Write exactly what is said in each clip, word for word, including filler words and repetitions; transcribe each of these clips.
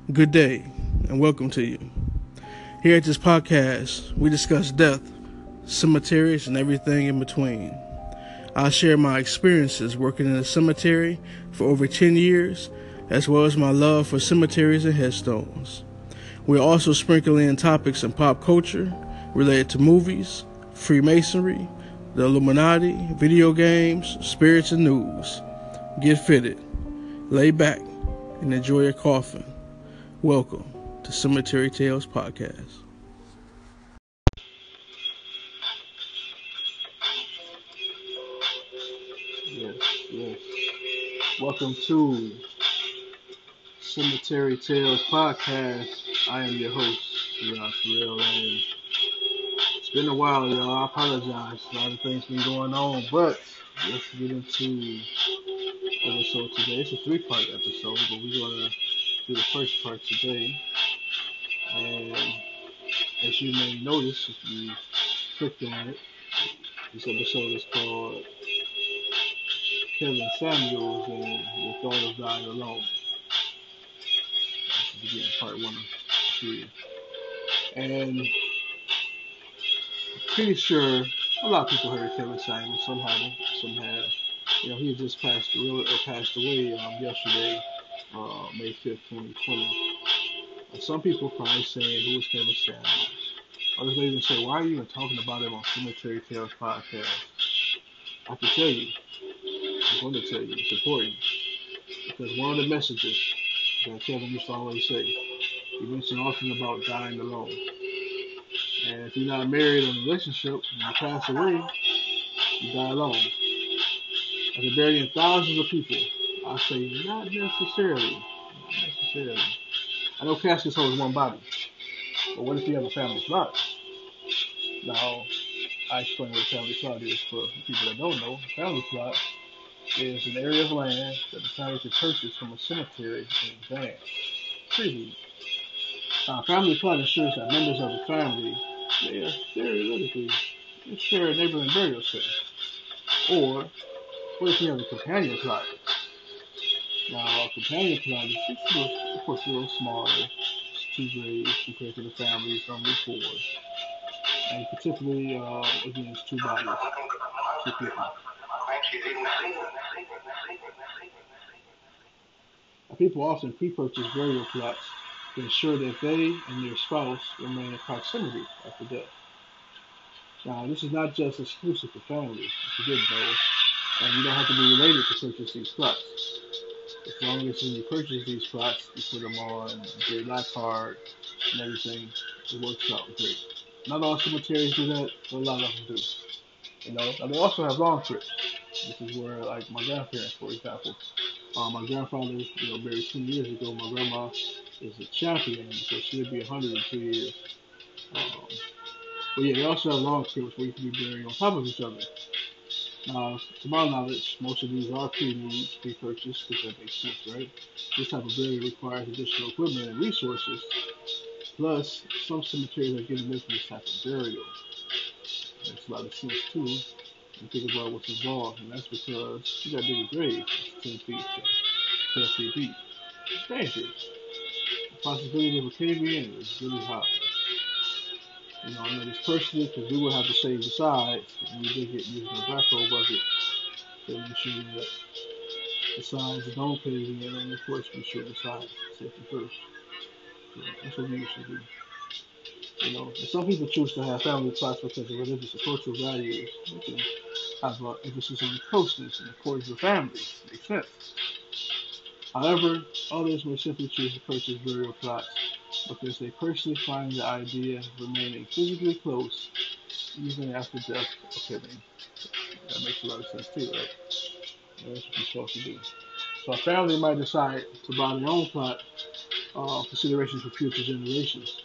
Good day, and welcome to you. Here at this podcast, we discuss death, cemeteries, and everything in between. I'll share my experiences working in a cemetery for over ten years, as well as my love for cemeteries and headstones. We'll also sprinkle in topics in pop culture related to movies, Freemasonry, the Illuminati, video games, spirits, and news. Get fitted, lay back, and enjoy your coffin. Welcome to Cemetery Tales Podcast. Yes, yes. Welcome to Cemetery Tales Podcast. I am your host, Josh Real, and it's been a while, y'all. I apologize. A lot of things been going on, but let's get into episode today. It's a three-part episode, but we're gonna do the first part today. And as you may notice, if you clicked on it, this episode is called Kevin Samuels and The Thought of Dying Alone. This is again part one of three. And I'm pretty sure a lot of people heard of Kevin Samuels. Some haven't, some have. You know, he had just passed away, or passed away um, yesterday, uh, May fifth, twenty twenty. And some people probably saying, who is Kevin Samuels? Others may even say, why are you even talking about him on Cemetery Tales Podcast? I can tell you, I'm going to tell you, it's important. Because one of the messages that Kevin used to always say, he mentioned often about dying alone. And if you're not married or in a relationship, when you pass away, you die alone. After burying thousands of people, I say not necessarily. Not necessarily. I know caskets hold one body, but what if you have a family plot? Now, I explain what a family plot is for people that don't know. A family plot is an area of land that the family can purchase from a cemetery in advance. Freely. Now, a family plot ensures that members of the family may theoretically share a neighboring burial space. Or, what if you have a companion plot? Now, a companion plot is just, little, of course, a little smaller. It's two graves compared to the family's normally four. And you can typically, uh, again, it's two bodies, two people. Now, people often pre-purchase burial plots to ensure that they and their spouse remain in proximity after death. Now, this is not just exclusive to families, if you didn't know, and you don't have to be related to purchase these plots. As long as when you purchase these plots, you put them on your life card and everything, it works out great. Not all cemeteries do that, but a lot of them do. You know, and they also have long trips. This is where, like my grandparents, for example, um, my grandfather, you know, buried twenty years ago. My grandma is a champion because she'll be one hundred in two years. Um, but yeah, they also have long trips where you can be buried on top of each other. Now, to my knowledge, most of these are pre-made, pre-purchased, because that makes sense, right? This type of burial requires additional equipment and resources. Plus, some cemeteries are getting away from this type of burial. Makes a lot of sense too. You think about what's involved, and that's because you got bigger graves, ten feet to twelve feet deep. It's dangerous. The possibility of a cave-in is really high. You know, I know this personally because we would have to save the sides and we did get using a backhoe bucket to make sure that the sides don't cave in, and of course be sure the sides safety first. So that's what we used to do. You know, and some people choose to have family plots because of religious or cultural values. They can have an emphasis on closeness and accordance with family. Makes sense. However, others may simply choose to purchase burial plots because they personally find the idea of remaining physically close even after death occurring. That makes a lot of sense too, right? And that's what you're supposed to do. So a family might decide to buy their own plot, uh, considerations for future generations.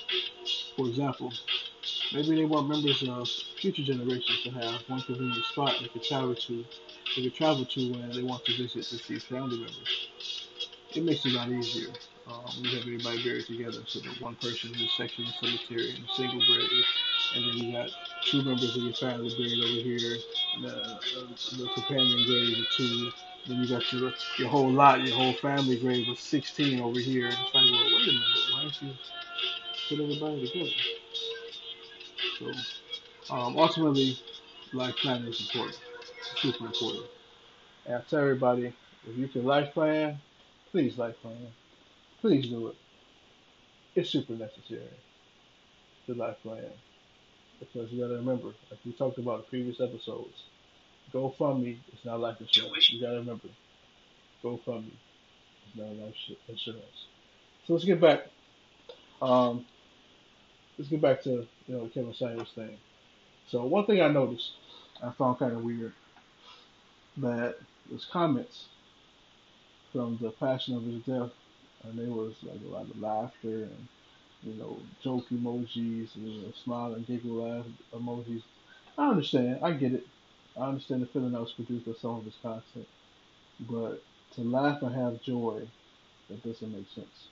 For example, maybe they want members of future generations to have one convenient spot they could travel to, they could travel to when they want to visit deceased family members. It makes it a lot easier um, when you have everybody buried together, so that one person in a section of the cemetery in a single grave, and then you got two members of your family buried over here, and the, the, the companion grave of two, Then you got your your whole lot, your whole family grade was sixteen over here. It's like, well, wait a minute, why don't you put everybody together? So um, ultimately, life planning is important, it's super important. And I tell everybody, if you can life plan, please life plan, please do it. It's super necessary to life plan because you got to remember, like we talked about in previous episodes, GoFundMe is not life insurance. You got to remember, GoFundMe is not life insurance. So let's get back. Um, let's get back to you know Kevin Samuels thing. So one thing I noticed, I found kind of weird, that was comments from the passion of his death, and there was like a lot of laughter and you know joke emojis and you know, smile and giggle laugh emojis. I understand, I get it. I understand the feeling that was produced by some of his content, but to laugh and have joy, that doesn't make sense.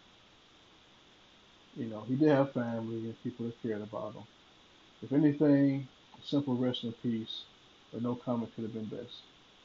You know, he did have family and people that cared about him. If anything, a simple rest in peace, but no comment could have been best.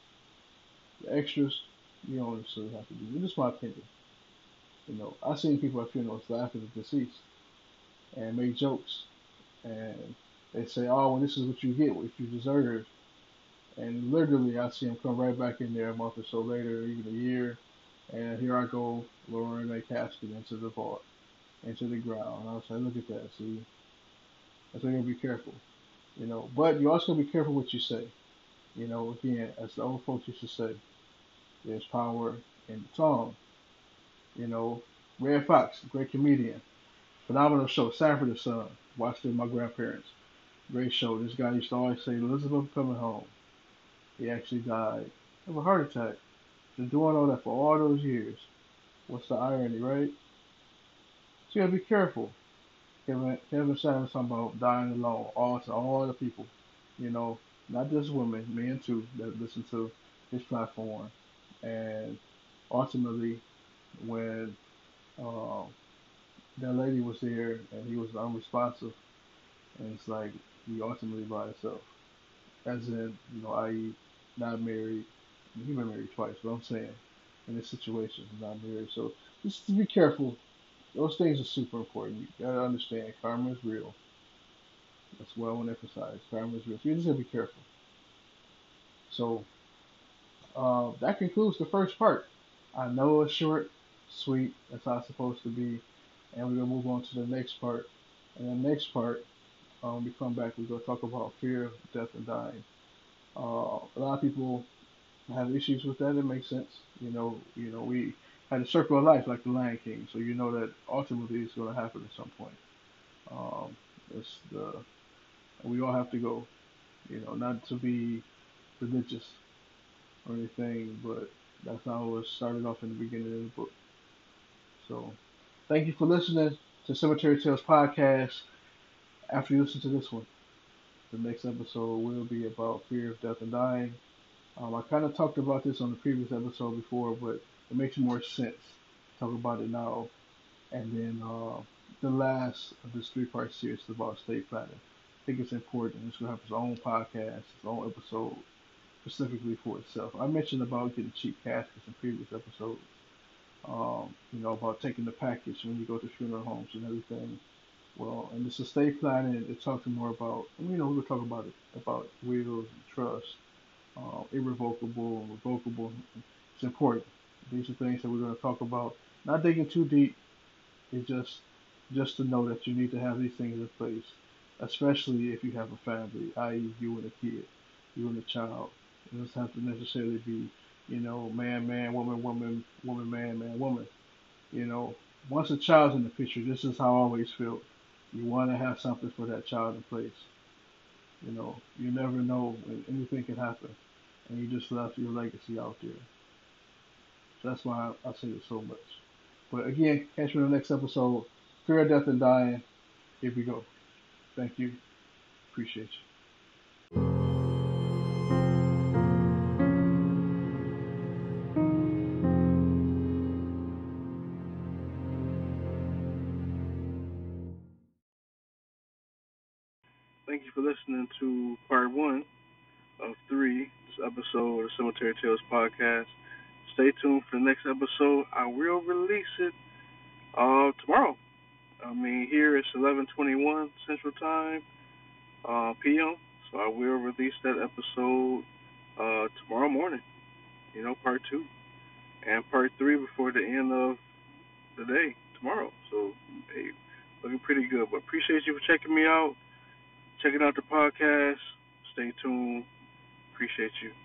The extras, you don't necessarily have to do. It's just my opinion. You know, I've seen people at funerals laugh at the deceased and make jokes, and they say, "Oh, well, this is what you get, what you deserve." And literally, I see them come right back in there a month or so later, even a year, and here I go lowering a casket into the vault, into the ground. And I was like, "Look at that, see." That's why you gotta be careful, you know. But you also gotta be careful what you say. You know, again, as the old folks used to say, there's power in the tongue. You know, Red Fox, great comedian, phenomenal show. Sanford and Son, watched it with my grandparents. Great show. This guy used to always say, Elizabeth coming home. He actually died of a heart attack. Been doing all that for all those years. What's the irony, right? So you gotta be careful. Kevin Kevin Samuels talking about dying alone. All to all the people, you know, not just women, men too, that listen to his platform. And ultimately, when uh, that lady was there and he was unresponsive, and it's like he ultimately by himself, as in, you know, i e, not married. He been married twice, but I'm saying in this situation, he's not married. So just to be careful. Those things are super important. You gotta understand, karma is real. That's what I want to emphasize. Karma is real. So you just gotta be careful. So uh, that concludes the first part. I know it's short, sweet. That's how it's supposed to be. And we're gonna move on to the next part. And the next part, um, we come back. We're gonna talk about fear, death, and dying. Uh, a lot of people have issues with that. It makes sense. You know, you know, we had a circle of life like the Lion King, so you know that ultimately it's gonna happen at some point. Um, it's the we all have to go. You know, not to be religious or anything, but that's how it was started off in the beginning of the book. So, thank you for listening to Cemetery Tales podcast. After you listen to this one, the next episode will be about fear of death and dying. Um, I kind of talked about this on the previous episode before, but it makes more sense to talk about it now. And then uh, the last of this three-part series is about estate planning. I think it's important. It's going to have its own podcast, its own episode, specifically for itself. I mentioned about getting cheap caskets in previous episodes. Um, you know, about taking the package when you go to funeral homes and everything. Well, in this estate planning, it talks more about, you know, we were talking about it, about wills and trust, uh, irrevocable and revocable. It's important. These are things that we're going to talk about. Not digging too deep. It's just, just to know that you need to have these things in place, especially if you have a family, that is, you and a kid, you and a child. It doesn't have to necessarily be, you know, man, man, woman, woman, woman, man, man, woman. You know, once a child's in the picture, this is how I always feel. You want to have something for that child in place. You know, you never know when anything can happen, and you just left your legacy out there. So that's why I, I say it so much. But again, catch me in the next episode. Fear, death, and dying. Here we go. Thank you. Appreciate you. Thank you for listening to part one of three, this episode of the Cemetery Tales podcast. Stay tuned for the next episode. I will release it uh, tomorrow. I mean, here it's eleven twenty-one Central Time, uh, P M. So I will release that episode uh, tomorrow morning. You know, part two and part three before the end of the day tomorrow. So, hey, looking pretty good. But appreciate you for checking me out, checking out the podcast. Stay tuned. Appreciate you.